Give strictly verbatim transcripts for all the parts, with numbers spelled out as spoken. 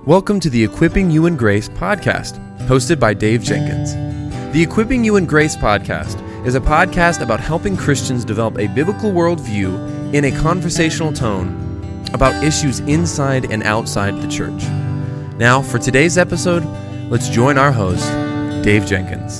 Welcome to the Equipping You in Grace podcast, hosted by Dave Jenkins. The Equipping You in Grace podcast is a podcast about helping Christians develop a biblical worldview in a conversational tone about issues inside and outside the church. Now, for today's episode, let's join our host, Dave Jenkins.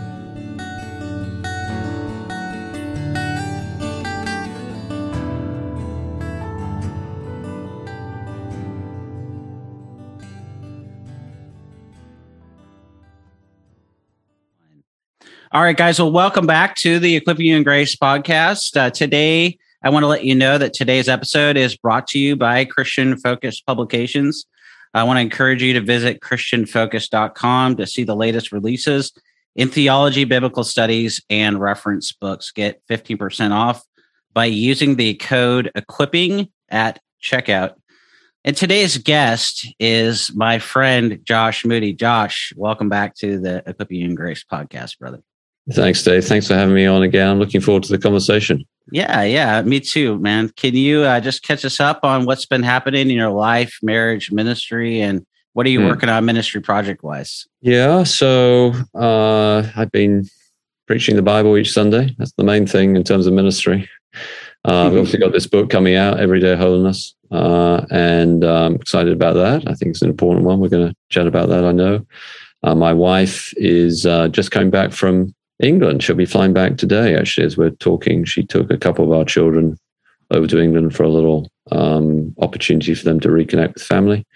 All right, guys. Well, welcome back to the Equipping You in Grace podcast. Uh, today, I want to let you know that today's episode is brought to you by Christian Focus Publications. I want to encourage you to visit christian focus dot com to see the latest releases in theology, biblical studies, and reference books. Get fifteen percent off by using the code EQUIPPING at checkout. And today's guest is my friend, Josh Moody. Josh, welcome back to the Equipping You in Grace podcast, brother. Thanks, Dave. Thanks for having me on again. I'm looking forward to the conversation. Yeah, yeah, me too, man. Can you uh, just catch us up on what's been happening in your life, marriage, ministry, and what are you hmm. working on ministry project-wise? Yeah, so uh, I've been preaching the Bible each Sunday. That's the main thing in terms of ministry. Uh, mm-hmm. We've obviously got this book coming out, Everyday Holiness, uh, and I'm excited about that. I think it's an important one. We're going to chat about that, I know. Uh, my wife is uh, just coming back from England. She'll be flying back today, actually, as we're talking. She took a couple of our children over to England for a little um, opportunity for them to reconnect with family.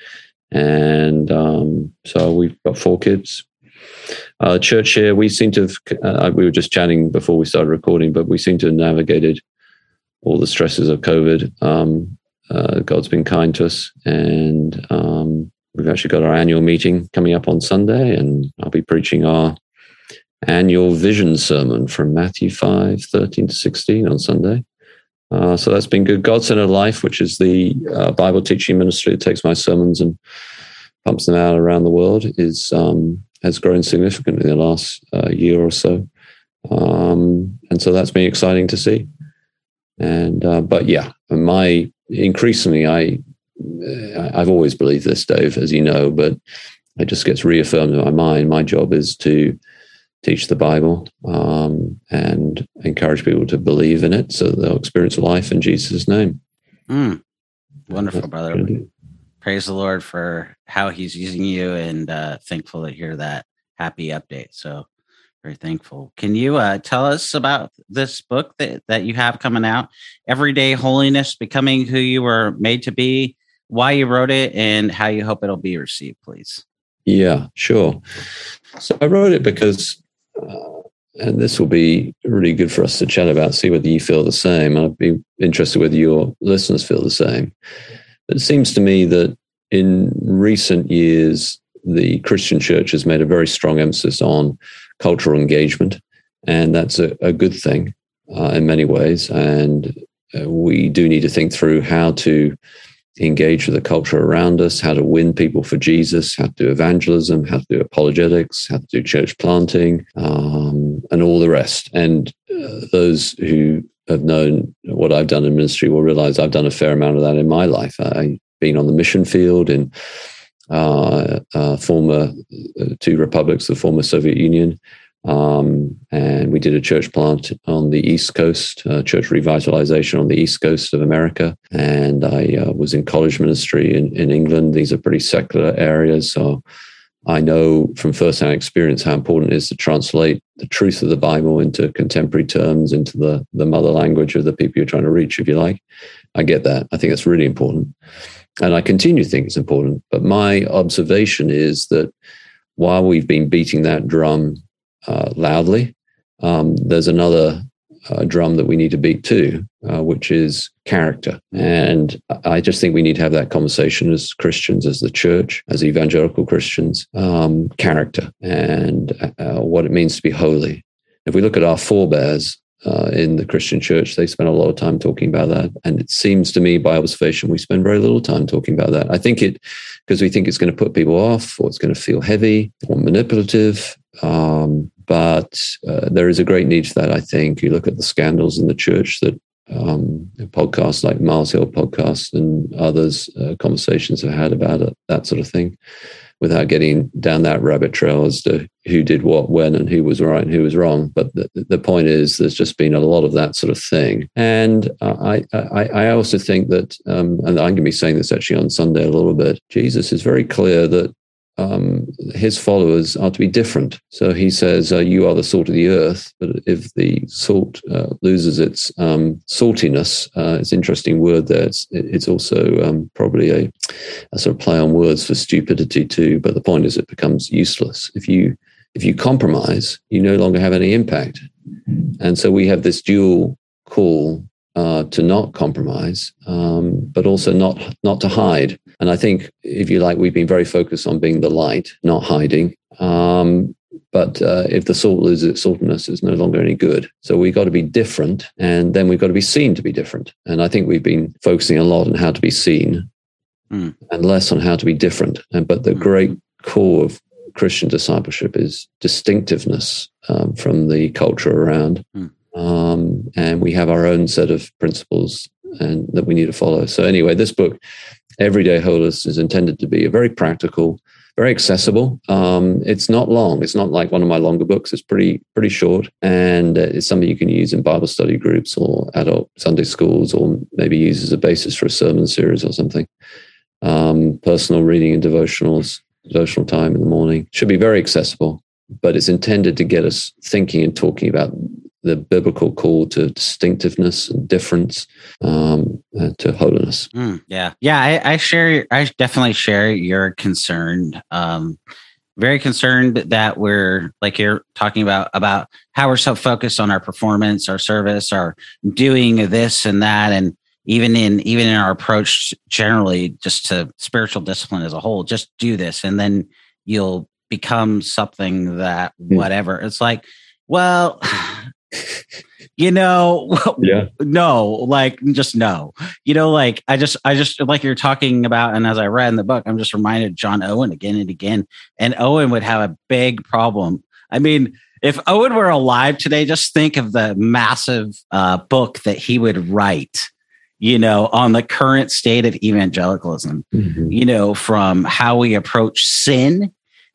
And um, so we've got four kids. Uh, church here, we seem to have, uh, we were just chatting before we started recording, but we seem to have navigated all the stresses of COVID. Um, uh, God's been kind to us. And um, we've actually got our annual meeting coming up on Sunday, and I'll be preaching our annual vision sermon from Matthew five, thirteen to sixteen on Sunday. Uh, so that's been good. God-Centered Life, which is the uh, Bible teaching ministry that takes my sermons and pumps them out around the world, is um, has grown significantly in the last uh, year or so. Um, and so that's been exciting to see. And uh, but yeah, my increasingly, I I've always believed this, Dave, as you know, but it just gets reaffirmed in my mind. My job is to teach the Bible um, and encourage people to believe in it so they'll experience life in Jesus' name. Mm. Wonderful, brother. Praise the Lord for how he's using you, and uh, thankful to hear that happy update. So very thankful. Can you uh, tell us about this book that, that you have coming out, Everyday Holiness, Becoming Who You Were Made to Be, why you wrote it, and how you hope it'll be received, please? Yeah, sure. So I wrote it because Uh, and this will be really good for us to chat about, see whether you feel the same. I'd be interested whether your listeners feel the same. But it seems to me that in recent years, the Christian church has made a very strong emphasis on cultural engagement, and that's a, a good thing uh, in many ways. And uh, we do need to think through how to engage with the culture around us, how to win people for Jesus, how to do evangelism, how to do apologetics, how to do church planting, um, and all the rest. And uh, those who have known what I've done in ministry will realize I've done a fair amount of that in my life. I've been on the mission field in uh, uh, former uh, two republics of the former Soviet Union. Um, and we did a church plant on the East Coast, uh, church revitalization on the East Coast of America. And I uh, was in college ministry in, in England. These are pretty secular areas. So I know from firsthand experience how important it is to translate the truth of the Bible into contemporary terms, into the, the mother language of the people you're trying to reach, if you like. I get that. I think that's really important. And I continue to think it's important. But my observation is that while we've been beating that drum Uh, loudly, um, there's another uh, drum that we need to beat too, uh, which is character. And I just think we need to have that conversation as Christians, as the church, as evangelical Christians, um, character and uh, what it means to be holy. If we look at our forebears uh, in the Christian church, they spend a lot of time talking about that. And it seems to me, by observation, we spend very little time talking about that. I think it, because we think it's going to put people off, or it's going to feel heavy or manipulative. Um, but uh, there is a great need for that, I think. You look at the scandals in the church that um, podcasts like Mars Hill podcast and others, uh, conversations I've had about it, that sort of thing, without getting down that rabbit trail as to who did what, when, and who was right and who was wrong. But the, the point is, there's just been a lot of that sort of thing. And uh, I, I, I also think that, um, and I'm going to be saying this actually on Sunday a little bit, Jesus is very clear that Um, his followers are to be different. So he says, uh, you are the salt of the earth, but if the salt uh, loses its um, saltiness, uh, it's an interesting word there. It's, it's also um, probably a, a sort of play on words for stupidity too, but the point is it becomes useless. If you if you compromise, you no longer have any impact. And so we have this dual call Uh, to not compromise, um, but also not not to hide. And I think, if you like, we've been very focused on being the light, not hiding. Um, but uh, if the salt loses its saltiness, it's no longer any good. So we've got to be different, and then we've got to be seen to be different. And I think we've been focusing a lot on how to be seen mm. and less on how to be different. And but the mm. great core of Christian discipleship is distinctiveness um, from the culture around. Mm. Um, and we have our own set of principles and that we need to follow. So anyway, this book, Everyday Holiness, is intended to be a very practical, very accessible. Um, it's not long. It's not like one of my longer books. It's pretty pretty short, and uh, it's something you can use in Bible study groups or adult Sunday schools, or maybe use as a basis for a sermon series or something. Um, personal reading and devotionals, devotional time in the morning. Should be very accessible, but it's intended to get us thinking and talking about the biblical call to distinctiveness and difference, um, and to holiness. Mm, yeah. Yeah. I, I share, I definitely share your concern. Um, very concerned that we're, like you're talking about, about how we're so focused on our performance, our service, our doing this and that. And even in, even in our approach generally, just to spiritual discipline as a whole, just do this. And then you'll become something that whatever. Mm. It's like, well, you know, yeah. no, like just no, you know, like I just, I just like you're talking about. And as I read in the book, I'm just reminded of John Owen again and again. And Owen would have a big problem. I mean, if Owen were alive today, just think of the massive uh, book that he would write, you know, on the current state of evangelicalism, mm-hmm. you know, from how we approach sin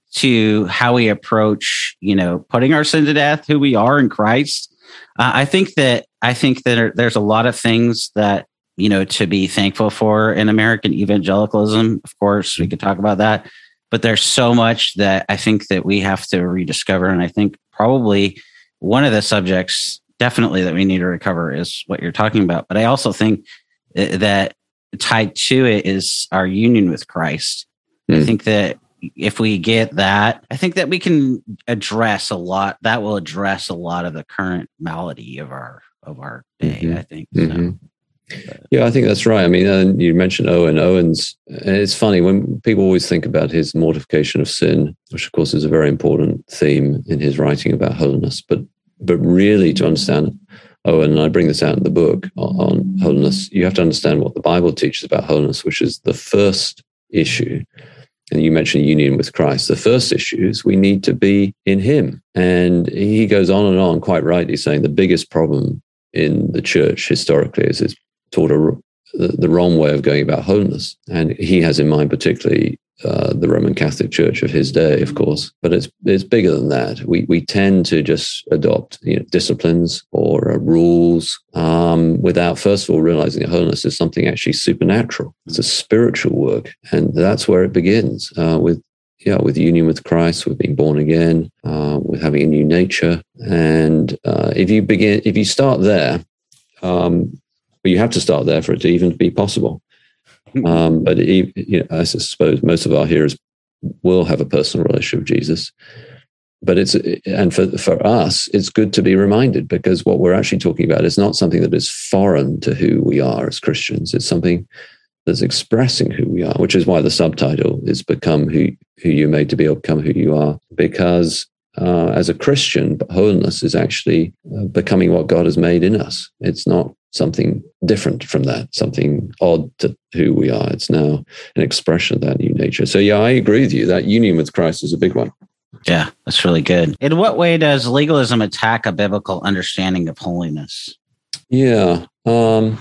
to how we approach, you know, putting our sin to death, who we are in Christ. Uh, I think that I think that there's a lot of things that, you know, to be thankful for in American evangelicalism. Of course, we could talk about that, but there's so much that I think that we have to rediscover. And I think probably one of the subjects definitely that we need to recover is what you're talking about. But I also think that tied to it is our union with Christ. Mm. I think that if we get that, I think that we can address a lot. That will address a lot of the current malady of our of our day. Mm-hmm. I think. Mm-hmm. So. Yeah, I think that's right. I mean, uh, you mentioned Owen. Owen's. And it's funny when people always think about his mortification of sin, which of course is a very important theme in his writing about holiness. But but really, to understand Owen, and I bring this out in the book on, on holiness, you have to understand what the Bible teaches about holiness, which is the first issue. And you mentioned union with Christ. The first issue is we need to be in him. And he goes on and on, quite rightly, saying the biggest problem in the church historically is it's taught a, the, the wrong way of going about holiness. And he has in mind particularly uh, the Roman Catholic Church of his day, of course. But it's it's bigger than that. We we tend to just adopt, you know, disciplines or uh, rules um, without, first of all, realizing that holiness is something actually supernatural. It's a spiritual work, and that's where it begins uh, with yeah with union with Christ, with being born again, uh, with having a new nature. And uh, if you begin, if you start there, um, well, you have to start there for it to even be possible. Um, but it, you know, I suppose most of our hearers will have a personal relationship with Jesus. But it's and for for us, it's good to be reminded, because what we're actually talking about is not something that is foreign to who we are as Christians. It's something that's expressing who we are, which is why the subtitle is "Become Who Who You're Made to Be, or Become Who You Are." Because uh, as a Christian, holiness is actually uh, becoming what God has made in us. It's not something different from that, something odd to who we are. It's now an expression of that new nature. So yeah, I agree with you. That union with Christ is a big one. Yeah, that's really good. In what way does legalism attack a biblical understanding of holiness? Yeah, Um,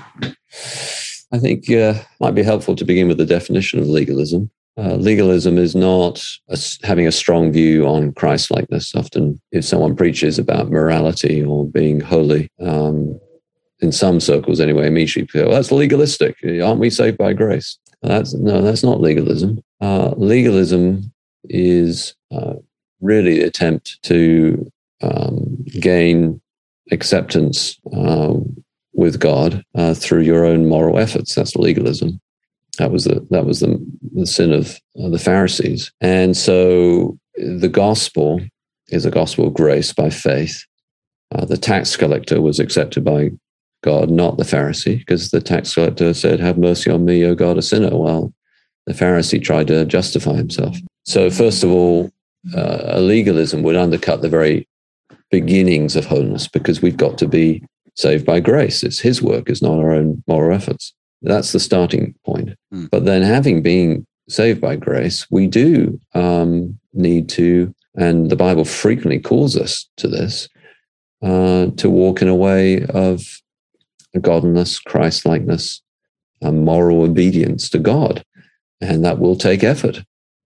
I think uh, might be helpful to begin with the definition of legalism. Uh, legalism is not a, having a strong view on Christ-likeness. Often, if someone preaches about morality or being holy, um, in some circles anyway, immediately people go, well, that's legalistic. Aren't we saved by grace? That's, no, that's not legalism. Uh, legalism is uh, really the attempt to um, gain acceptance uh, with God uh, through your own moral efforts. That's legalism. That was the that was the, the sin of uh, the Pharisees. And so the gospel is a gospel of grace by faith. Uh, the tax collector was accepted by God, not the Pharisee, because the tax collector said, have mercy on me, O God, a sinner, while the Pharisee tried to justify himself. So first of all, uh, a legalism would undercut the very beginnings of holiness, because we've got to be saved by grace. It's his work, it's not our own moral efforts. That's the starting point. Mm. But then, having been saved by grace, we do um, need to, and the Bible frequently calls us to this, uh, to walk in a way of godliness, Christ-likeness, and moral obedience to God. And that will take effort.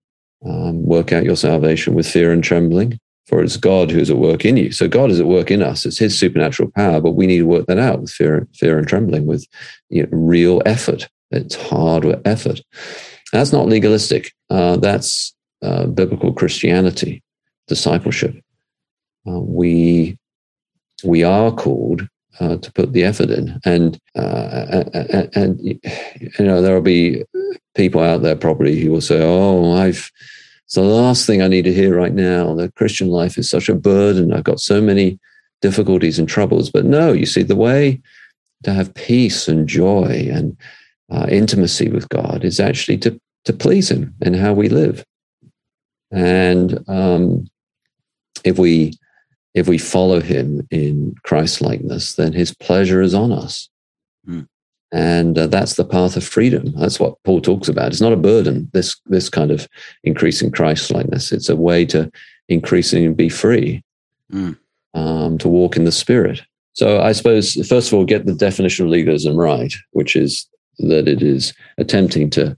Um, work out your salvation with fear and trembling, for it's God who's at work in you. So God is at work in us. It's his supernatural power, but we need to work that out with fear, fear and trembling, with you know, real effort. It's hard effort. That's not legalistic. Uh, that's uh, biblical Christianity, discipleship. Uh, we we are called uh, to put the effort in, and uh, and, and you know there will be people out there probably who will say, "Oh, I've." It's the last thing I need to hear right now. The Christian life is such a burden. I've got so many difficulties and troubles. But no, you see, the way to have peace and joy and uh, intimacy with God is actually to, to please him in how we live. And um, if we if we follow him in Christ-likeness, then his pleasure is on us. Mm. And uh, that's the path of freedom. That's what Paul talks about. It's not a burden, this this kind of increasing Christ-likeness. It's a way to increasingly be free, mm. um, to walk in the Spirit. So I suppose, first of all, get the definition of legalism right, which is that it is attempting to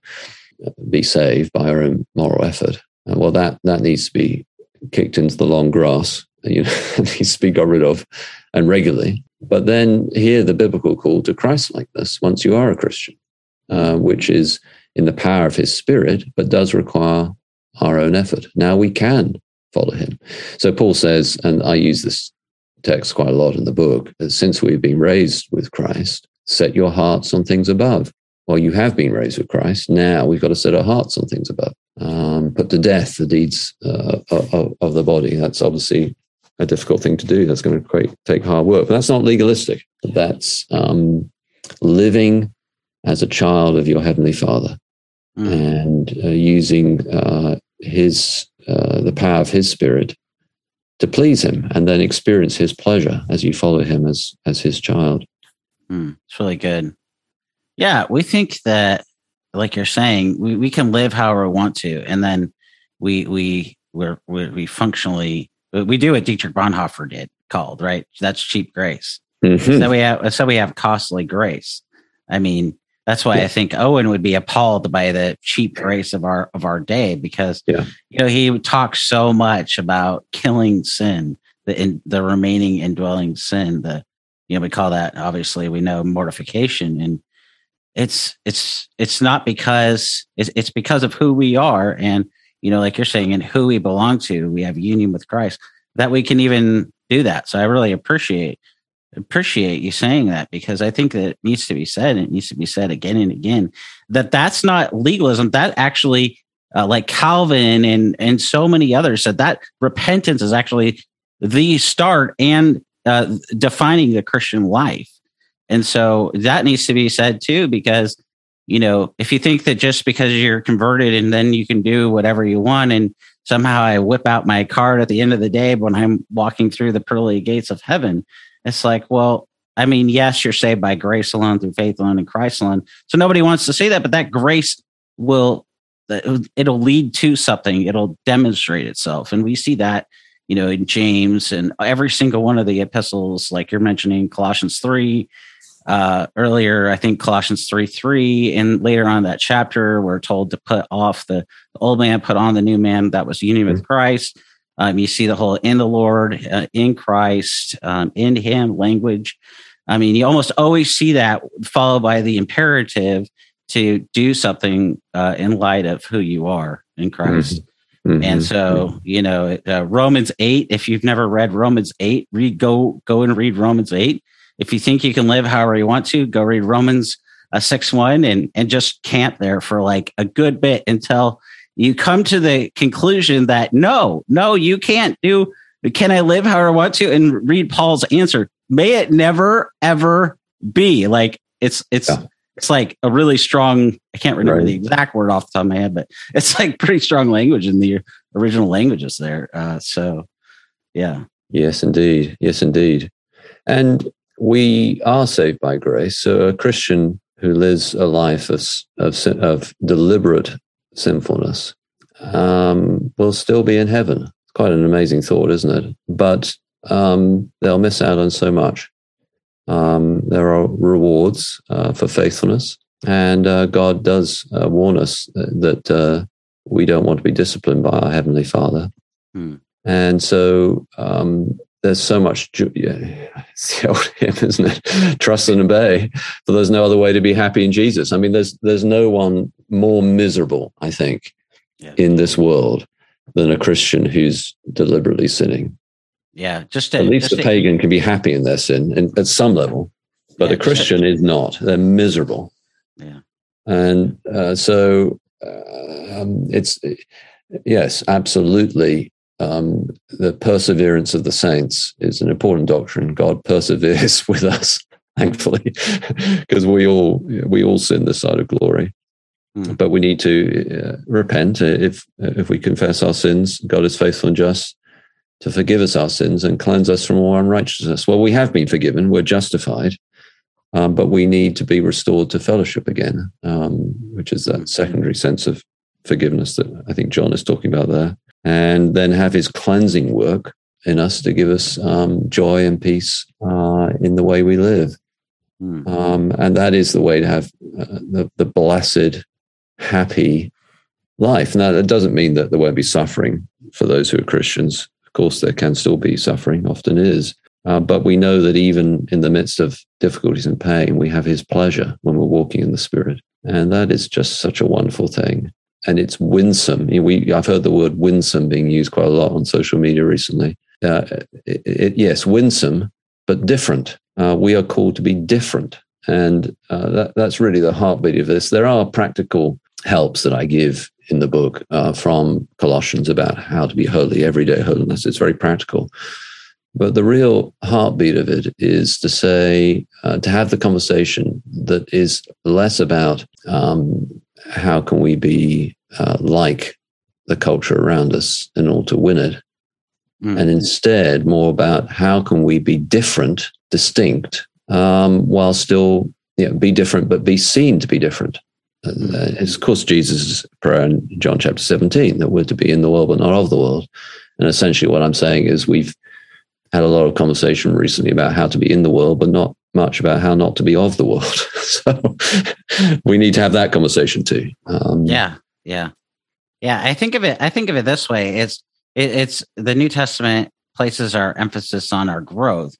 be saved by our own moral effort. Uh, well, that, that needs to be kicked into the long grass. You know, it needs to be got rid of, and regularly. But then here, the biblical call to Christ-likeness once you are a Christian, uh, which is in the power of his Spirit, but does require our own effort. Now we can follow him. So Paul says, and I use this text quite a lot in the book, that since we've been raised with Christ, set your hearts on things above. Well, you have been raised with Christ. Now we've got to set our hearts on things above. Um, put to death the deeds uh, of, of the body. That's obviously a difficult thing to do. That's going to quite take hard work, but that's not legalistic. That's um, living as a child of your Heavenly Father, mm. and uh, using uh, his uh, the power of his Spirit to please him, and then experience his pleasure as you follow him as as his child. Mm, it's really good. Yeah, we think that, like you're saying, we, we can live however we want to, and then we we we're, we're, we functionally. We do what Dietrich Bonhoeffer did, called, right? That's cheap grace. Mm-hmm. So we have, so we have costly grace. I mean, that's why yeah. I think Owen would be appalled by the cheap grace of our of our day, because yeah. you know he talks so much about killing sin, the in, the remaining indwelling sin. The you know we call that, obviously we know, mortification, and it's it's it's not because it's it's because of who we are, and you know, like you're saying, and who we belong to. We have union with Christ, that we can even do that. So I really appreciate appreciate you saying that, because I think that it needs to be said, and it needs to be said again and again, that that's not legalism. That actually, uh, like Calvin and and so many others said, that repentance is actually the start and uh, defining the Christian life. And so that needs to be said too, because you know, if you think that just because you're converted and then you can do whatever you want, and somehow I whip out my card at the end of the day when I'm walking through the pearly gates of heaven, it's like, well, I mean, yes, you're saved by grace alone, through faith alone, in Christ alone. So nobody wants to say that, but that grace will, it'll lead to something. It'll demonstrate itself. And we see that, you know, in James and every single one of the epistles, like you're mentioning, Colossians three, uh, earlier, I think Colossians three three, and later on in that chapter, we're told to put off the, the old man, put on the new man. That was union with Christ. Um, you see the whole in the Lord, uh, in Christ, um, in Him language. I mean, you almost always see that followed by the imperative to do something uh, in light of who you are in Christ. Mm-hmm. And so, you know, uh, Romans eight, if you've never read Romans eight, read, go, go and read Romans eight. If you think you can live however you want to, go read Romans uh, six one and, and just camp there for like a good bit until you come to the conclusion that no, no, you can't do, can I live however I want to? And read Paul's answer. May it never, ever be. Like it's, it's, yeah. It's like a really strong, I can't remember right. the exact word off the top of my head, but it's like pretty strong language in the original languages there. Uh, so, yeah. Yes, indeed. Yes, indeed. And we are saved by grace. So a Christian who lives a life of, of, of deliberate sinfulness um, will still be in heaven. It's quite an amazing thought, isn't it? But um, they'll miss out on so much. Um, there are rewards uh, for faithfulness, and uh, God does uh, warn us that uh, we don't want to be disciplined by our Heavenly Father. Hmm. And so um, there's so much, ju- yeah, it's the old hymn, isn't it? Trust and obey, for there's no other way to be happy in Jesus. I mean, there's there's no one more miserable, I think, yeah. in this world than a Christian who's deliberately sinning. Yeah, just to, at least just a to, pagan can be happy in their sin and, at some level, but yeah, a Christian to, is not. They're miserable. Yeah, and uh, so uh, um, it's yes, absolutely. Um, the perseverance of the saints is an important doctrine. God perseveres with us, thankfully, because we all we all sin this side of glory. Hmm. But we need to uh, repent if if we confess our sins. God is faithful and just to forgive us our sins and cleanse us from all unrighteousness. Well, we have been forgiven, we're justified, um, but we need to be restored to fellowship again, um, which is that secondary sense of forgiveness that I think John is talking about there, and then have his cleansing work in us to give us um, joy and peace uh, in the way we live. Mm-hmm. Um, and that is the way to have uh, the, the blessed, happy life. Now, that doesn't mean that there won't be suffering for those who are Christians. Of course, there can still be suffering, often is. Uh, but we know that even in the midst of difficulties and pain, we have his pleasure when we're walking in the Spirit. And that is just such a wonderful thing. And it's winsome. You know, we, I've heard the word winsome being used quite a lot on social media recently. Uh, it, it, yes, winsome, but different. Uh, we are called to be different. And uh, that, that's really the heartbeat of this. There are practical helps that I give in the book uh, from Colossians about how to be holy, everyday holiness. It's very practical. But the real heartbeat of it is to say, uh, to have the conversation that is less about um, how can we be uh, like the culture around us in order to win it, mm-hmm. and instead more about how can we be different, distinct, um, while still you know, be different, but be seen to be different. Uh, it's, of course, Jesus' prayer in John chapter seventeen, that we're to be in the world, but not of the world. And essentially what I'm saying is we've had a lot of conversation recently about how to be in the world, but not much about how not to be of the world. So we need to have that conversation too. Um, yeah, yeah. Yeah, I think of it, I think of it this way. It's, it, it's the New Testament places our emphasis on our growth.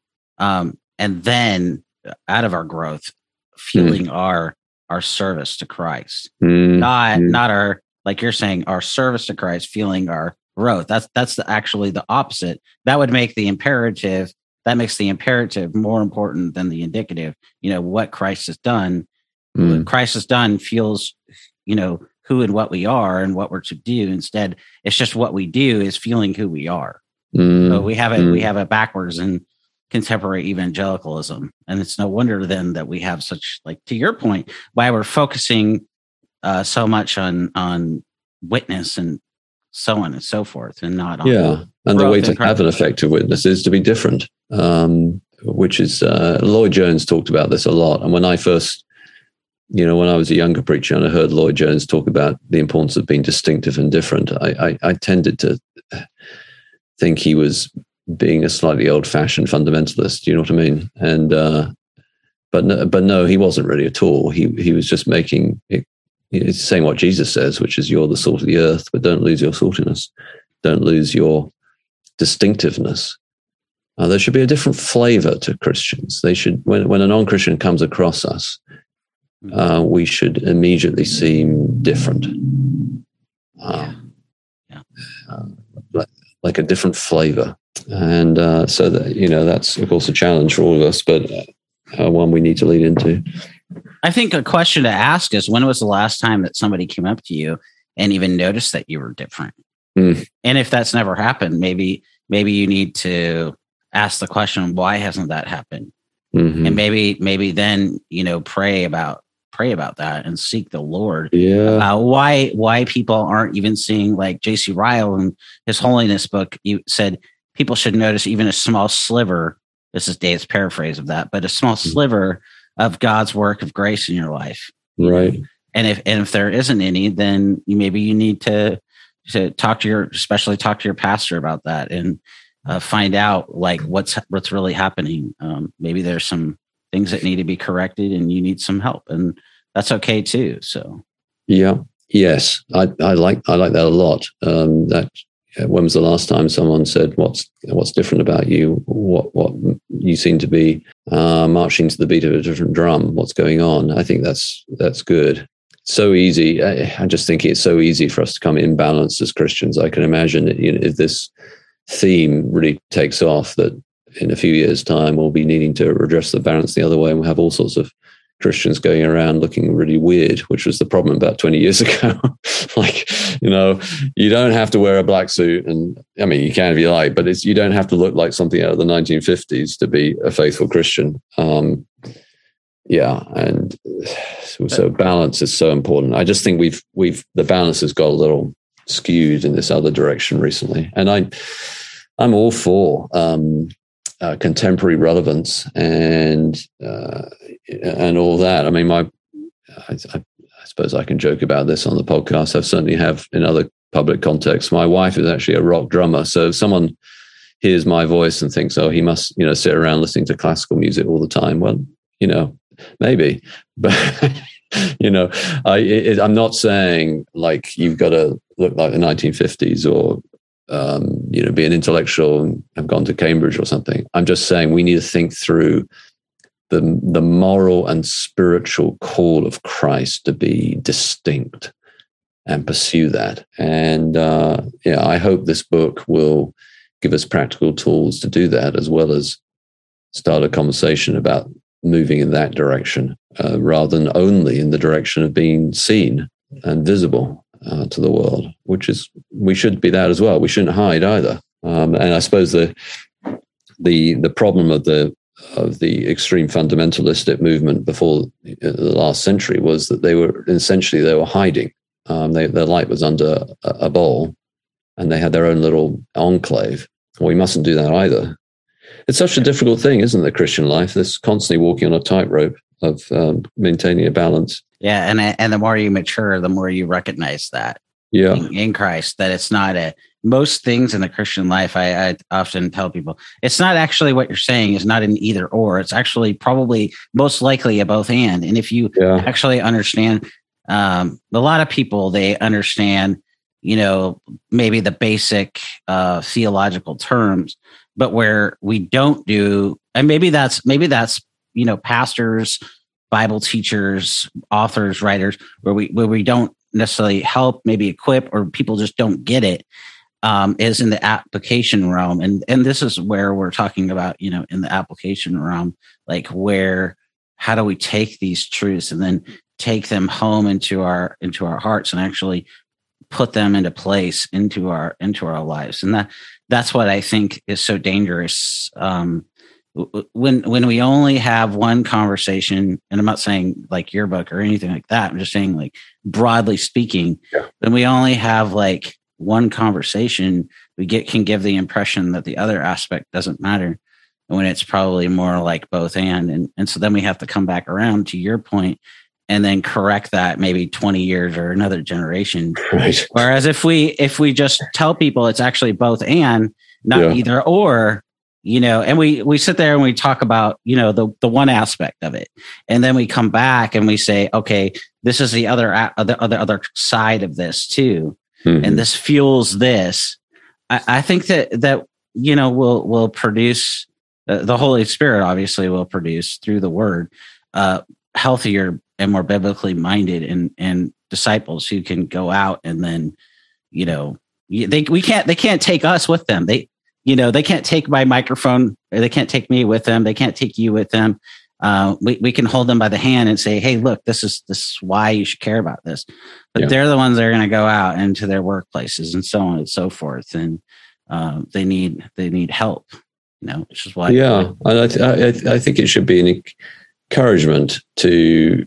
Um, and then out of our growth, fueling mm. our our service to Christ, mm, not mm. not our, like you're saying, our service to Christ, fueling our growth. That's that's the, actually the opposite. That would make the imperative. That makes the imperative more important than the indicative. You know what Christ has done. Mm. What Christ has done fuels, you know, who and what we are and what we're to do. Instead, it's just what we do is fueling who we are. Mm. So we have it. Mm. We have it backwards in contemporary evangelicalism. And it's no wonder then that we have such, like, to your point, why we're focusing uh, so much on, on witness and so on and so forth, and not on yeah. And the way to have an effective witness is to be different, um, which is, uh, Lloyd Jones talked about this a lot. And when I first, you know, when I was a younger preacher and I heard Lloyd Jones talk about the importance of being distinctive and different, I, I, I tended to think he was being a slightly old-fashioned fundamentalist. You know what I mean? And uh, but no, but no, he wasn't really at all. He he was just making it, it's saying what Jesus says, which is you're the salt of the earth, but don't lose your saltiness, don't lose your distinctiveness. Uh, there should be a different flavor to Christians. They should, when when a non-Christian comes across us, uh, we should immediately seem different. Um, yeah. Yeah. Uh, like, like a different flavor. And uh, so that, you know, that's of course a challenge for all of us, but uh, one we need to lead into. I think a question to ask is, when was the last time that somebody came up to you and even noticed that you were different? Mm. And if that's never happened, maybe maybe you need to ask the question, why hasn't that happened? Mm-hmm. And maybe maybe then, you know, pray about pray about that and seek the Lord. Yeah. About why why people aren't even seeing, like J C Ryle in his Holiness book, you said people should notice even a small sliver. This is Dave's paraphrase of that, but a small mm-hmm. sliver of God's work of grace in your life. Right. And if and if there isn't any, then you, maybe you need to to talk to your, especially talk to your pastor about that and uh, find out like what's what's really happening. Um, maybe there's some things that need to be corrected, and you need some help, and that's okay too. So, yeah, yes, I, I like I like that a lot. Um, that when was the last time someone said, "What's what's different about you? What what you seem to be uh, marching to the beat of a different drum? What's going on?" I think that's that's good. So easy. I, I'm just thinking it's so easy for us to come imbalanced as Christians. I can imagine that, you know, if this theme really takes off, that in a few years' time we'll be needing to redress the balance the other way, and we'll have all sorts of Christians going around looking really weird, which was the problem about twenty years ago. Like, you know, you don't have to wear a black suit, and I mean, you can if you like, but it's, you don't have to look like something out of the nineteen fifties to be a faithful Christian. Um, yeah, and so, so balance is so important. I just think we've we've the balance has got a little skewed in this other direction recently, and I I'm all for um, uh, contemporary relevance and uh, and all that. I mean, my I, I, I suppose I can joke about this on the podcast. I certainly have in other public contexts. My wife is actually a rock drummer, so if someone hears my voice and thinks, "Oh, he must, you know, sit around listening to classical music all the time," well, you know, maybe, but you know, I it, I'm not saying like you've got to look like the nineteen fifties or um, you know, be an intellectual and have gone to Cambridge or something. I'm just saying we need to think through the the moral and spiritual call of Christ to be distinct and pursue that. And uh, yeah, I hope this book will give us practical tools to do that, as well as start a conversation about moving in that direction uh, rather than only in the direction of being seen and visible uh, to the world, which is, we should be that as well. We shouldn't hide either. Um, and I suppose the the the problem of the of the extreme fundamentalistic movement before the last century was that they were essentially they were hiding. Um, they, their light was under a, a bowl, and they had their own little enclave. Well, we mustn't do that either. It's such a difficult thing, isn't it, Christian life? This constantly walking on a tightrope of um, maintaining a balance. Yeah, and and the more you mature, the more you recognize that. Yeah, in, in Christ, that it's not a most things in the Christian life. I, I often tell people it's not actually what you're saying is not an either or. It's actually probably most likely a both and. And if you yeah. actually understand, um, a lot of people they understand, you know, maybe the basic uh, theological terms. But where we don't do, and maybe that's maybe that's you know pastors, Bible teachers, authors, writers, where we where we don't necessarily help, maybe equip, or people just don't get it, um, is in the application realm, and and this is where we're talking about, you know, in the application realm, like where how do we take these truths and then take them home into our into our hearts and actually put them into place into our into our lives, and that. That's what I think is so dangerous. Um, when when we only have one conversation, and I'm not saying like your book or anything like that. I'm just saying like broadly speaking, yeah. when we only have like one conversation, we get can give the impression that the other aspect doesn't matter, when it's probably more like both and. And and so then we have to come back around to your point and then correct that maybe twenty years or another generation. Right. Whereas if we if we just tell people it's actually both and, not yeah. either or, you know, and we we sit there and we talk about, you know, the the one aspect of it, and then we come back and we say, okay, this is the other other other, other side of this too, mm-hmm. and this fuels this. I, I think that that you know will will produce uh, the Holy Spirit obviously will produce through the Word uh, healthier and more biblically minded and and disciples who can go out and then, you know, they we can't they can't take us with them. They You know, they can't take my microphone. Or they can't take me with them. They can't take you with them. Uh, we we can hold them by the hand and say, "Hey, look, this is this is why you should care about this." But yeah. they're the ones that are going to go out into their workplaces and so on and so forth, and uh, they need they need help. You know, which is why. Yeah, and I, th- I I think it should be an encouragement to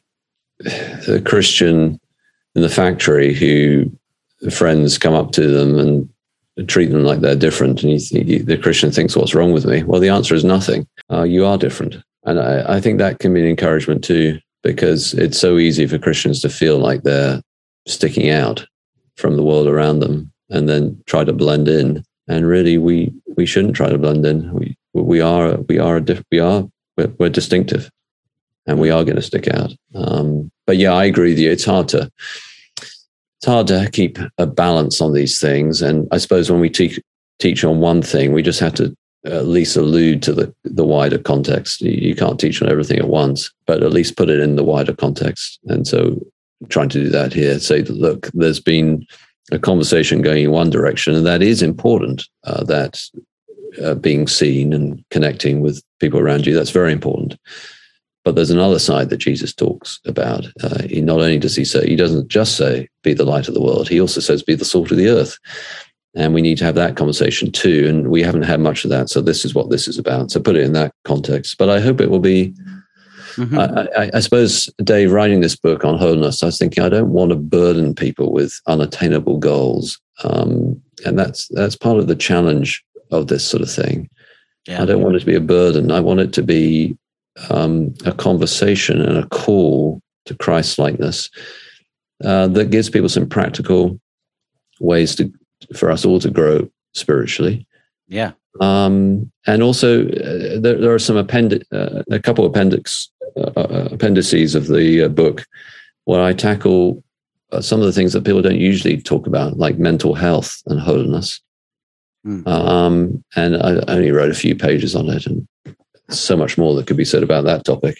the Christian in the factory who friends come up to them and treat them like they're different, and you th- the Christian thinks, what's wrong with me? Well, the answer is nothing. Uh, you are different. And I, I think that can be an encouragement too, because it's so easy for Christians to feel like they're sticking out from the world around them and then try to blend in. And really, we we shouldn't try to blend in. We we are we are a diff- we are we're, we're distinctive, and we are going to stick out. Um, but yeah, I agree with you. It's hard to It's hard to keep a balance on these things. And I suppose when we teach teach on one thing, we just have to at least allude to the, the wider context. You can't teach on everything at once, but at least put it in the wider context. And so trying to do that here, say, look, there's been a conversation going in one direction, and that is important, uh, that uh, being seen and connecting with people around you, that's very important. But there's another side that Jesus talks about. Uh, he not only does he say, he doesn't just say, be the light of the world. He also says, be the salt of the earth. And we need to have that conversation too. And we haven't had much of that. So this is what this is about. So put it in that context. But I hope it will be, mm-hmm. I, I, I suppose, Dave, writing this book on holiness, I was thinking, I don't want to burden people with unattainable goals. Um, and that's that's part of the challenge of this sort of thing. Yeah. I don't want it to be a burden. I want it to be Um, a conversation and a call to Christ-likeness uh, that gives people some practical ways to for us all to grow spiritually. Yeah. Um, and also, uh, there, there are some appendi- uh, a couple of appendix uh, appendices of the uh, book where I tackle uh, some of the things that people don't usually talk about, like mental health and holiness. Mm. Um, and I only wrote a few pages on it, and so much more that could be said about that topic.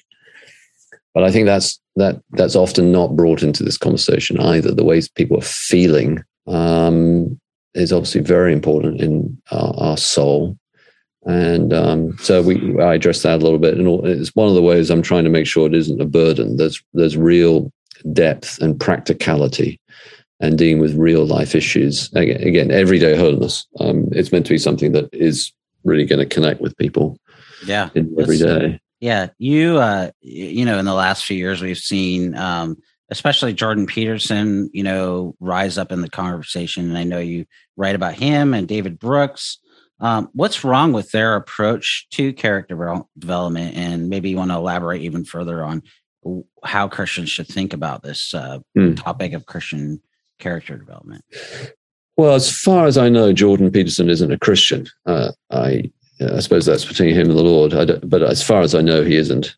But I think that's that that's often not brought into this conversation either. The ways people are feeling um, is obviously very important in our, our soul. And um, so we I address that a little bit. And it's one of the ways I'm trying to make sure it isn't a burden. There's there's real depth and practicality and dealing with real life issues. Again, again everyday holiness. Um, it's meant to be something that is really going to connect with people. Yeah. Every day. Yeah. You, uh, you know, in the last few years, we've seen, um, especially Jordan Peterson, you know, rise up in the conversation. And I know you write about him and David Brooks. Um, what's wrong with their approach to character development? And maybe you want to elaborate even further on how Christians should think about this uh, mm. topic of Christian character development. Well, as far as I know, Jordan Peterson isn't a Christian. Uh, I, I suppose that's between him and the Lord. I but as far as I know, he isn't.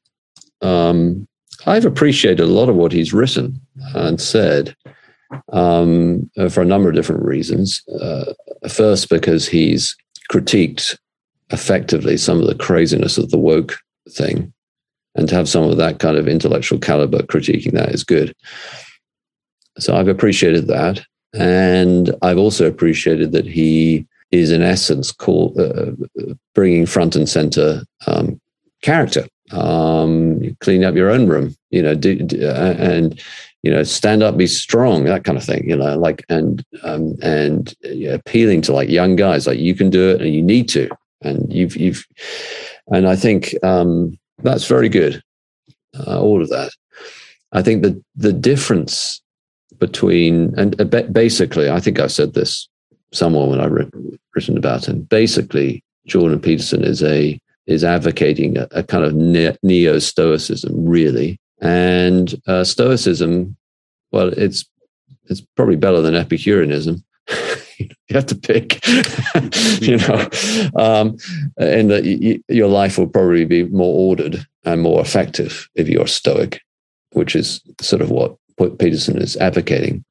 Um, I've appreciated a lot of what he's written and said um, for a number of different reasons. Uh, first, because he's critiqued effectively some of the craziness of the woke thing, and to have some of that kind of intellectual caliber critiquing that is good. So I've appreciated that. And I've also appreciated that he is in essence called uh, bringing front and center um, character. Um, clean up your own room, you know, do, do, uh, and you know, stand up, be strong, that kind of thing, you know, like and um, and yeah, appealing to like young guys, like you can do it and you need to, and you've you've, and I think um, that's very good. Uh, all of that, I think that the difference between and uh, basically, I think I've said this somewhere when I've written, written about him. Basically, Jordan Peterson is a is advocating a, a kind of ne- neo-Stoicism, really. And uh, Stoicism, well, it's it's probably better than Epicureanism. You have to pick, you know, um, and that y- your life will probably be more ordered and more effective if you're Stoic, which is sort of what Peterson is advocating.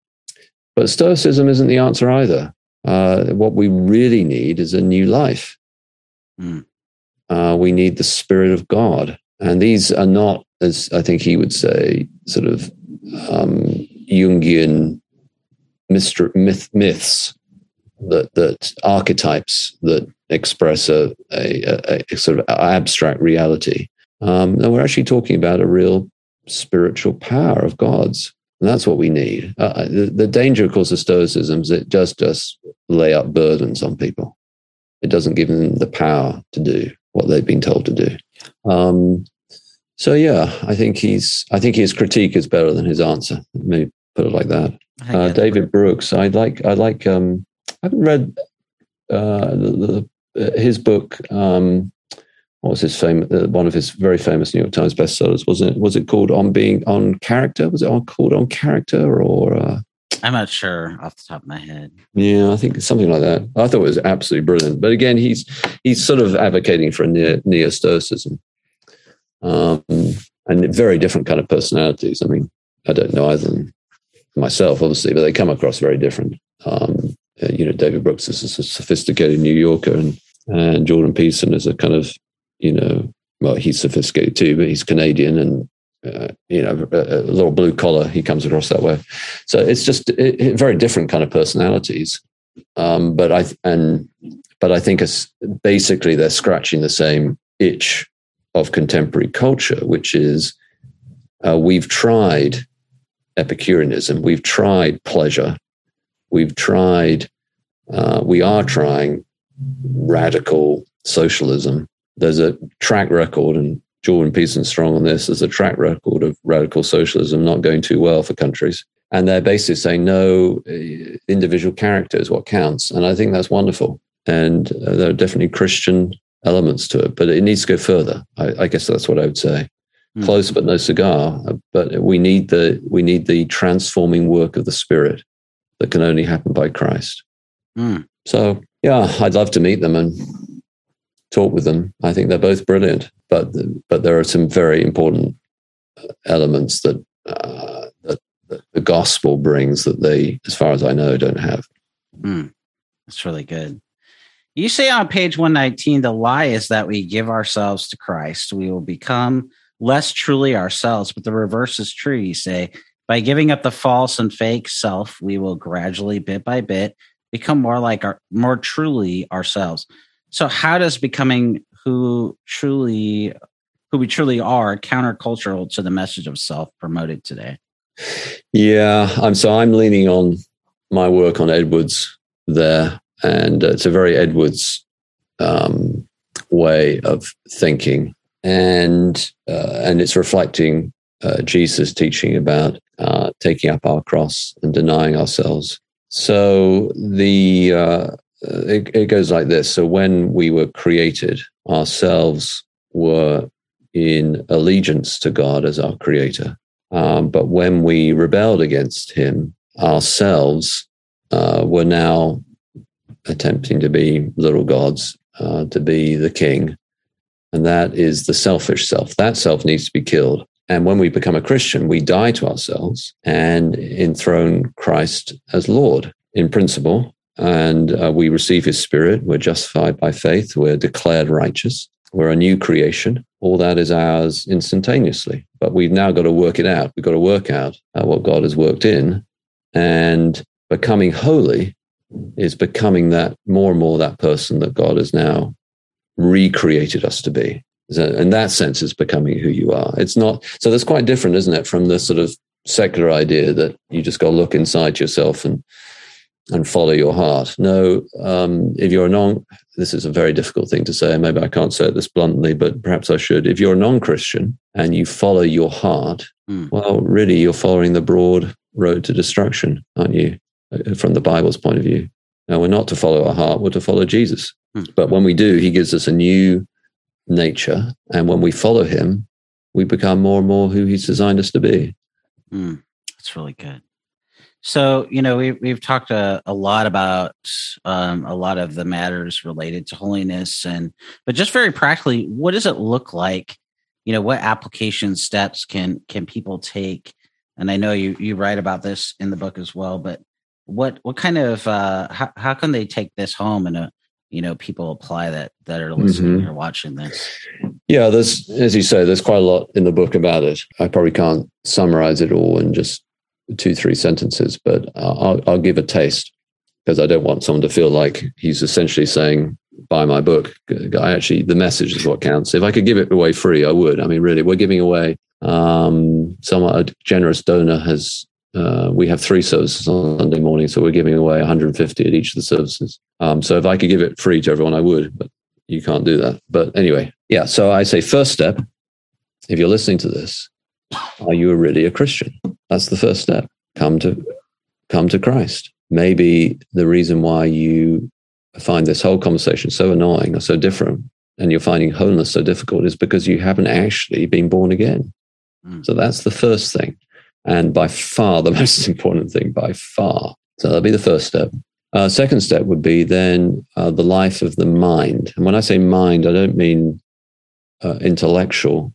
But Stoicism isn't the answer either. Uh, what we really need is a new life. Mm. Uh, we need the Spirit of God. And these are not, as I think he would say, sort of um, Jungian myst- myth, myths, that, that archetypes that express a, a, a sort of abstract reality. Um, and we're actually talking about a real spiritual power of God's. And that's what we need. Uh, the, the danger, of course, of Stoicism is it just just lay up burdens on people. It doesn't give them the power to do what they've been told to do. Um, so yeah, I think he's. I think his critique is better than his answer. Maybe put it like that. Uh, David Brooks. I like. I like. Um, I haven't read uh, the, the, his book. Um, what was his famous? Uh, one of his very famous New York Times bestsellers. Was it? Was it called On Being on Character? Was it on, called On Character or? Uh, I'm not sure off the top of my head. Yeah, I think it's something like that. I thought it was absolutely brilliant. But again, he's he's sort of advocating for a neo, neo-Stoicism, um, and very different kind of personalities. I mean, I don't know either than myself, obviously, but they come across very different. Um, uh, you know, David Brooks is a sophisticated New Yorker, and and Jordan Peterson is a kind of, you know, well, he's sophisticated too, but he's Canadian and. Uh, you know, a, a little blue collar, he comes across that way. So it's just it, it, very different kind of personalities. Um, but I and but I think it's basically they're scratching the same itch of contemporary culture, which is uh, we've tried Epicureanism, we've tried pleasure, we've tried, uh, we are trying radical socialism. There's a track record, and Jordan Peterson's strong on this, as a track record of radical socialism not going too well for countries. And they're basically saying, no, individual character is what counts. And I think that's wonderful. And uh, there are definitely Christian elements to it, but it needs to go further. I, I guess that's what I would say. Mm. Close but no cigar. But we need the we need the transforming work of the Spirit that can only happen by Christ. Mm. So, yeah, I'd love to meet them and talk with them. I think they're both brilliant, but but there are some very important elements that, uh, that, that the gospel brings that they, as far as I know, don't have. Mm, that's really good. You say on page one nineteen, the lie is that we give ourselves to Christ, we will become less truly ourselves, but the reverse is true. You say, by giving up the false and fake self, we will gradually, bit by bit, become more like our, more truly ourselves. So how does becoming who truly, who we truly are, countercultural to the message of self promoted today? Yeah, I'm so I'm leaning on my work on Edwards there, and it's a very Edwards um, way of thinking, and uh, and it's reflecting uh, Jesus' teaching about uh, taking up our cross and denying ourselves. So the uh, Uh, it, it goes like this. So when we were created, ourselves were in allegiance to God as our creator. Um, but when we rebelled against him, ourselves uh, were now attempting to be little gods, uh, to be the king. And that is the selfish self. That self needs to be killed. And when we become a Christian, we die to ourselves and enthrone Christ as Lord in principle. And uh, we receive his Spirit. We're justified by faith. We're declared righteous. We're a new creation. All that is ours instantaneously. But we've now got to work it out. We've got to work out uh, what God has worked in. And becoming holy is becoming that more and more that person that God has now recreated us to be. So in that sense, it's becoming who you are. It's not. So that's quite different, isn't it, from the sort of secular idea that you just got to look inside yourself and and follow your heart. No, um, if you're a non, this is a very difficult thing to say, and maybe I can't say it this bluntly, but perhaps I should. If you're a non-Christian and you follow your heart, mm. well, really, you're following the broad road to destruction, aren't you? From the Bible's point of view. Now, we're not to follow our heart, we're to follow Jesus. Mm. But when we do, he gives us a new nature. And when we follow him, we become more and more who he's designed us to be. Mm. That's really good. So, you know, we, we've talked a, a lot about um, a lot of the matters related to holiness, and but just very practically, what does it look like? You know, what application steps can can people take? And I know you you write about this in the book as well, but what what kind of uh, how how can they take this home and uh, you know, people apply that that are listening mm-hmm. or watching this? Yeah, there's, as you say, there's quite a lot in the book about it. I probably can't summarize it all in just two, three sentences, but I'll, I'll give a taste, because I don't want someone to feel like he's essentially saying, buy my book. I actually, the message is what counts. If I could give it away free, I would. I mean, really, we're giving away, um, someone, a generous donor has, uh, we have three services on Sunday morning, so we're giving away one hundred fifty at each of the services. Um, so if I could give it free to everyone, I would, but you can't do that. But anyway, yeah, so I say first step, if you're listening to this, are you really a Christian? That's the first step. Come to come to Christ. Maybe the reason why you find this whole conversation so annoying or so different, and you're finding holiness so difficult, is because you haven't actually been born again. Mm. So that's the first thing. And by far the most important thing, by far. So that'll be the first step. Uh, second step would be then uh, the life of the mind. And when I say mind, I don't mean uh, intellectual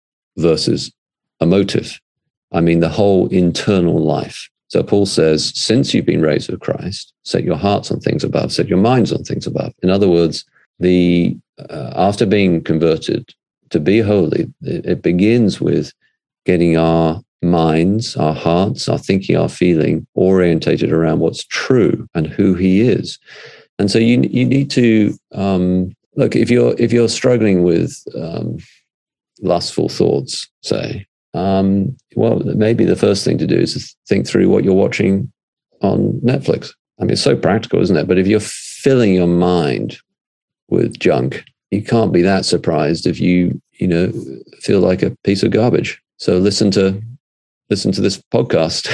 versus emotive. I mean the whole internal life. So Paul says, since you've been raised with Christ, set your hearts on things above, set your minds on things above. In other words, the uh, after being converted to be holy, it, it begins with getting our minds, our hearts, our thinking, our feeling orientated around what's true and who he is. And so you you need to um, look, if you're if you're struggling with um, lustful thoughts, say, um, well, maybe the first thing to do is think through what you're watching on Netflix. I mean, it's so practical, isn't it? But if you're filling your mind with junk, you can't be that surprised if you, you know, feel like a piece of garbage. So listen to listen to this podcast,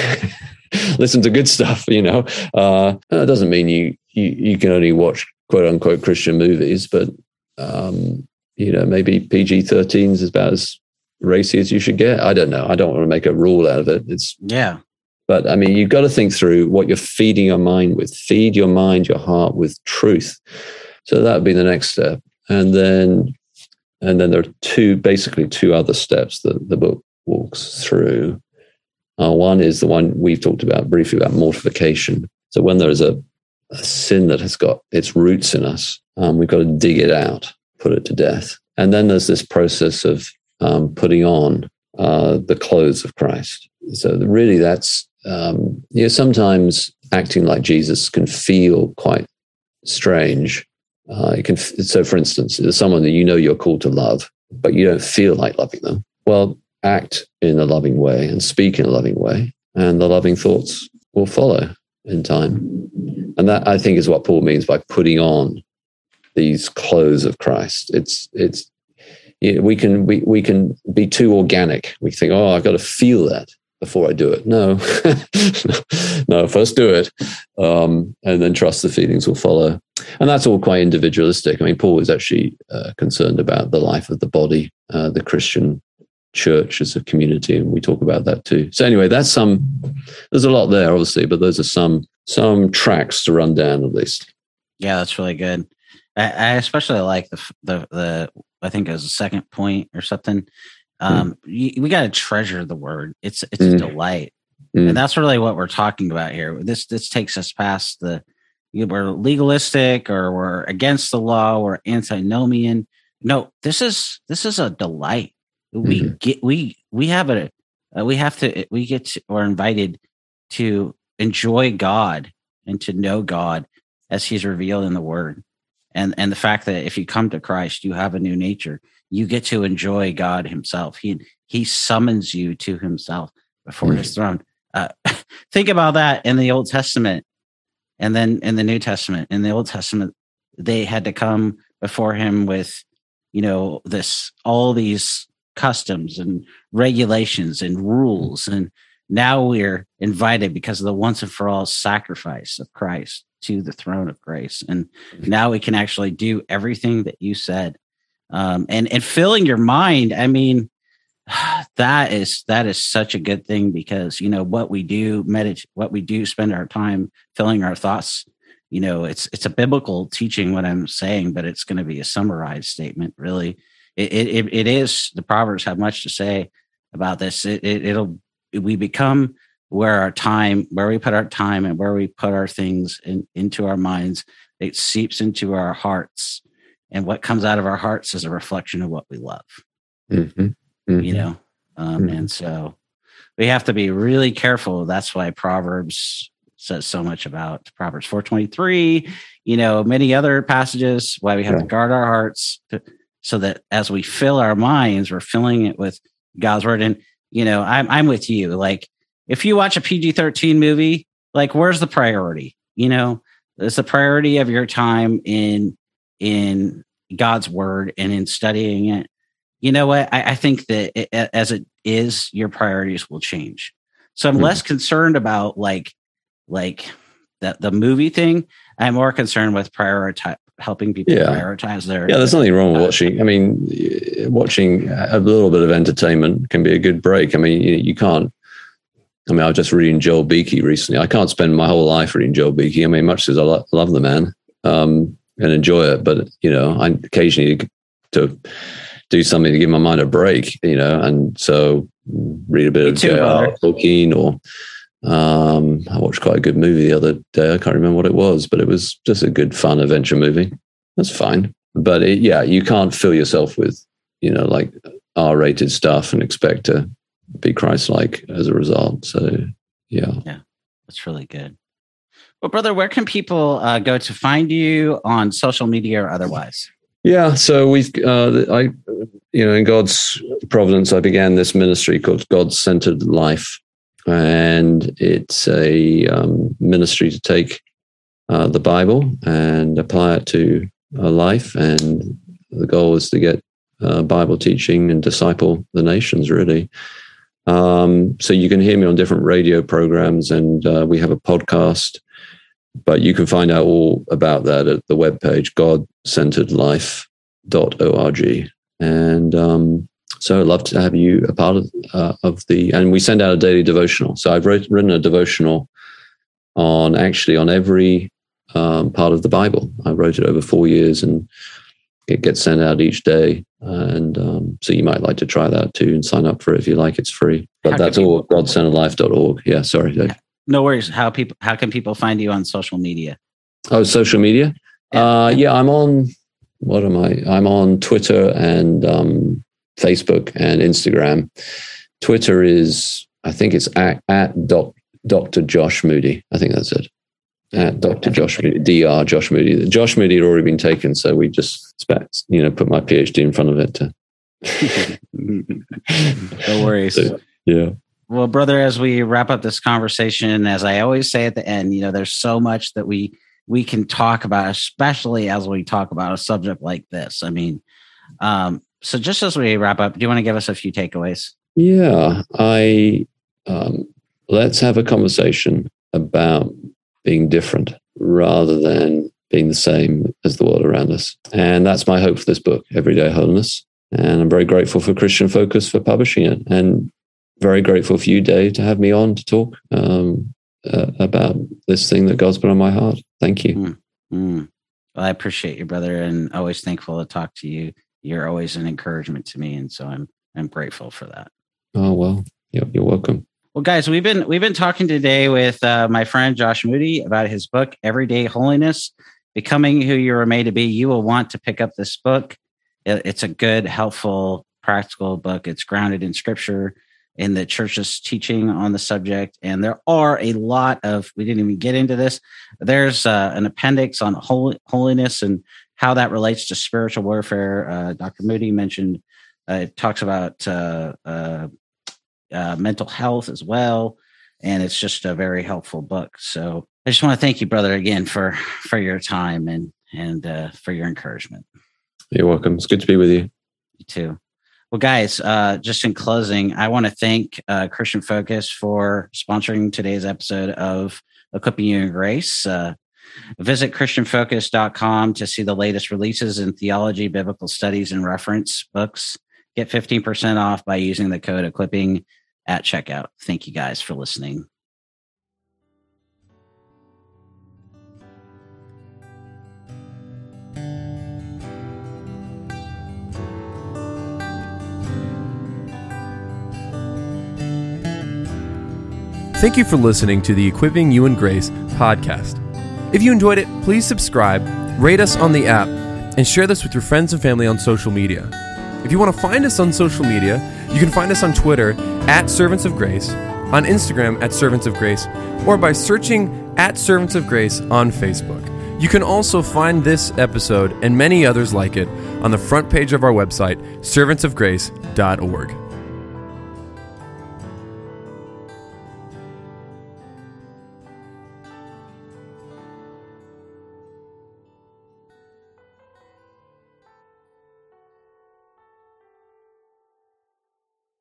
listen to good stuff, you know. Uh, that doesn't mean you, you you can only watch quote unquote Christian movies, but um, you know, maybe P G thirteen is about as racy as you should get. I don't know. I don't want to make a rule out of it. It's yeah. But I mean, you've got to think through what you're feeding your mind with. Feed your mind, your heart with truth. So that would be the next step. And then, and then there are two, basically two other steps that the book walks through. Uh, one is the one we've talked about briefly, about mortification. So when there is a, a sin that has got its roots in us, um, we've got to dig it out, put it to death. And then there's this process of um, putting on uh, the clothes of Christ. So really that's, um, you know, sometimes acting like Jesus can feel quite strange. Uh, it can. So for instance, there's someone that you know you're called to love, but you don't feel like loving them. Well, act in a loving way and speak in a loving way, and the loving thoughts will follow in time. And that, I think, is what Paul means by putting on these clothes of Christ. It's it's you know, we can we we can be too organic. We think, oh, I've got to feel that before I do it. No, no, first do it, um, and then trust the feelings will follow. And that's all quite individualistic. I mean, Paul is actually uh, concerned about the life of the body, uh, the Christian church as a community, and we talk about that too. So anyway, that's some. There's a lot there, obviously, but those are some some tracks to run down at least. Yeah, that's really good. I, I especially like the the the. I think it was the second point or something. Um, mm. you, we got to treasure the word. It's it's mm. a delight, mm. and that's really what we're talking about here. This this takes us past the we're legalistic or we're against the law or antinomian. No, this is this is a delight. We mm. get we we have a uh, we have to we get to, we're invited to enjoy God and to know God as He's revealed in the Word, and and the fact that if you come to Christ, you have a new nature. You get to enjoy God Himself. He He summons you to Himself before mm. His throne. Uh, think about that in the Old Testament, and then in the New Testament. In the Old Testament, they had to come before Him with, you know, this all these customs and regulations and rules, and now we're invited because of the once and for all sacrifice of Christ to the throne of grace, and now we can actually do everything that you said. Um, and, and filling your mind, I mean, That is that is such a good thing, because you know what we do medit what we do spend our time filling our thoughts. You know, it's it's a biblical teaching what I'm saying, but it's going to be a summarized statement. Really, it it, it is. The Proverbs have much to say about this. It, it it'll we become where our time, where we put our time, and where we put our things in, into our minds. It seeps into our hearts, and what comes out of our hearts is a reflection of what we love. Mm-hmm. Mm-hmm. You know, um, mm-hmm. and so we have to be really careful. That's why Proverbs says so much about Proverbs four twenty-three, you know, many other passages, why we have yeah. to guard our hearts to, so that as we fill our minds, we're filling it with God's word. And, you know, I'm, I'm with you. Like, if you watch a P G thirteen movie, like, where's the priority? You know, is the priority of your time in, in God's word and in studying it? You know what? I, I think that it, as it is, your priorities will change. So I'm mm-hmm. less concerned about like, like the, the movie thing. I'm more concerned with prioritize, helping people yeah. prioritize their. Yeah, there's nothing wrong with watching. I mean, watching a little bit of entertainment can be a good break. I mean, you, you can't. I mean, I was just reading Joel Beakey recently. I can't spend my whole life reading Joel Beakey. I mean, much as I lo- love the man um, and enjoy it, but you know, I occasionally to. do something to give my mind a break, you know, and so read a bit Me of J R Tolkien, or um, I watched quite a good movie the other day. I can't remember what it was, but it was just a good, fun adventure movie. That's fine. But it, yeah, you can't fill yourself with, you know, like R-rated stuff and expect to be Christ-like as a result. So, yeah. Yeah, that's really good. Well, brother, where can people uh, go to find you on social media or otherwise? Yeah, so we've, uh, I, you know, in God's providence, I began this ministry called God-Centered Life, and it's a um, ministry to take uh, the Bible and apply it to a life, and the goal is to get uh, Bible teaching and disciple the nations, really. Um, so you can hear me on different radio programs, and uh, we have a podcast. But you can find out all about that at the webpage, god centered life dot org. And um, so I'd love to have you a part of, uh, of the, and we send out a daily devotional. So I've wrote, written a devotional on actually on every um, part of the Bible. I wrote it over four years and it gets sent out each day. And um, so you might like to try that too and sign up for it if you like. It's free. But how that's all god centered life dot org. Yeah, sorry, Dave. No worries. How people? How can people find you on social media? Oh, social media. Yeah, uh, yeah I'm on. What am I? I'm on Twitter and um, Facebook and Instagram. Twitter is, I think it's at, at doc, Doctor Josh Moody. I think that's it. At Doctor Josh Moody, D R Josh Moody. Josh Moody had already been taken, so we just expect, you know, put my PhD in front of it. To... No worries. So, yeah. Well, brother, as we wrap up this conversation, as I always say at the end, you know, there's so much that we we can talk about, especially as we talk about a subject like this. I mean, um, so just as we wrap up, do you want to give us a few takeaways? Yeah, I um, let's have a conversation about being different rather than being the same as the world around us. And that's my hope for this book, Everyday Holiness. And I'm very grateful for Christian Focus for publishing it. And very grateful for you, Dave, to have me on to talk um, uh, about this thing that God's put on my heart. Thank you. Mm, mm. Well, I appreciate you, brother, and always thankful to talk to you. You're always an encouragement to me, and so I'm I'm grateful for that. Oh well, you're, you're welcome. Well, guys, we've been we've been talking today with uh, my friend Josh Moody about his book, Everyday Holiness: Becoming Who You Were Made to Be. You will want to pick up this book. It, it's a good, helpful, practical book. It's grounded in Scripture, in the church's teaching on the subject. And there are a lot of, we didn't even get into this. There's uh, an appendix on holy, holiness and how that relates to spiritual warfare. Uh, Doctor Moody mentioned, uh, it talks about uh, uh, uh, mental health as well. And it's just a very helpful book. So I just want to thank you, brother, again, for, for your time and, and uh, for your encouragement. You're welcome. It's good to be with you. You too. Well, guys, uh, just in closing, I want to thank uh, Christian Focus for sponsoring today's episode of Equipping You in Grace. Uh, visit christian focus dot com to see the latest releases in theology, biblical studies, and reference books. get fifteen percent off by using the code equipping at checkout. Thank you guys for listening. Thank you for listening to the Equipping You in Grace podcast. If you enjoyed it, please subscribe, rate us on the app, and share this with your friends and family on social media. If you want to find us on social media, you can find us on Twitter at Servants of Grace, on Instagram at Servants of Grace, or by searching at Servants of Grace on Facebook. You can also find this episode and many others like it on the front page of our website, servants of grace dot org.